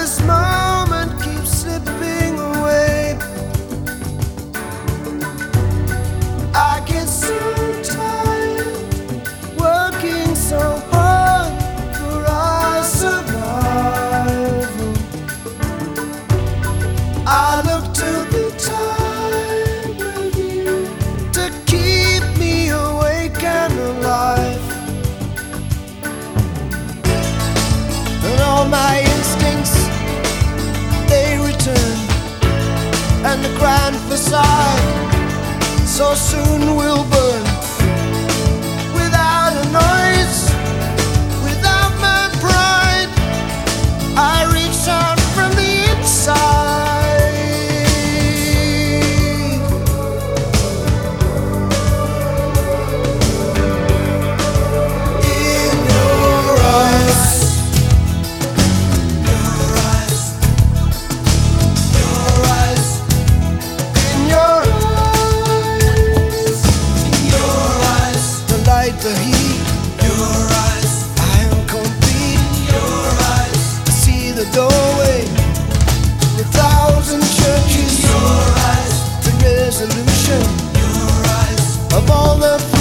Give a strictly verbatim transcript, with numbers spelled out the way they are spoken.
this moment keeps slipping away. I get so tired working so hard for our survival. I look to the time with you to keep me awake and alive. And all my instincts, they return, and the grand facade so soon will burn. Without a noise, without my pride, I reach out from the inside. In your eyes, your eyes, your eyes, in your eyes, your eyes, the light, the heat, your eyes, I am complete. Your eyes, I see the doorway to a thousand churches. Your eyes, the resolution. Your eyes, of all the